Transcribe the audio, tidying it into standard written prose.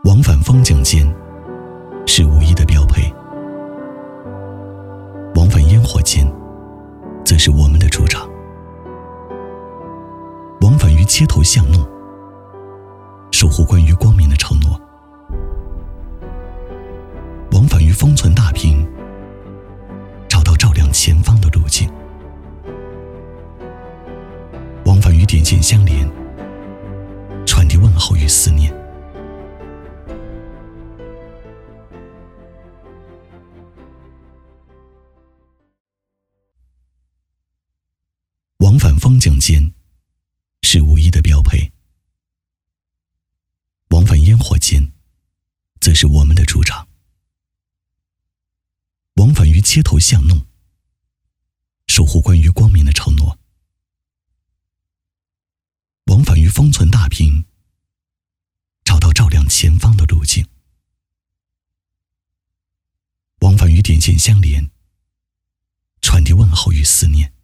往返风景间是无意的标配，往返烟火间则是我们的主场。往返于街头巷弄，守护关于光明的承诺；往返于封存大屏，找到照亮前方的路径；往返于点线相连，传递问候与思念。往返风景间是无意的标配，往返烟火间则是我们的主场。往返于街头巷弄，守护关于光明的承诺；往返于封存大屏，找到照亮前方的路径；往返于点线相连，传递问候与思念。